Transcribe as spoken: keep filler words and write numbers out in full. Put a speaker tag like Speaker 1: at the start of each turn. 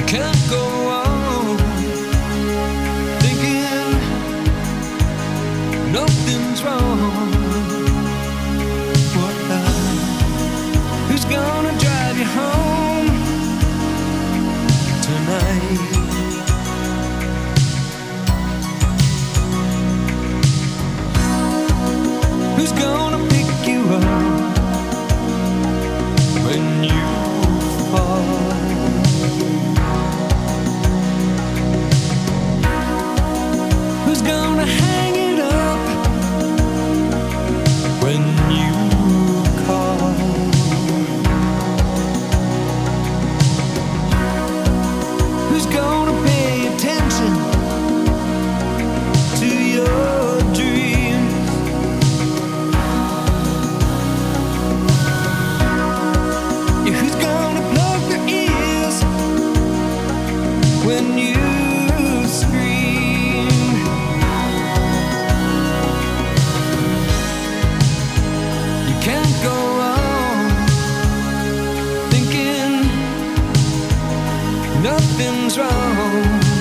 Speaker 1: can't go on thinking nothing's wrong. What now? Who's gonna drive you home tonight? Who's gonna pick you up when you fall? Who's gonna hang it up when you call? Who's gonna pay attention to your dreams? Yeah, who's gonna plug their ears when you scream? You can't go on thinking nothing's wrong.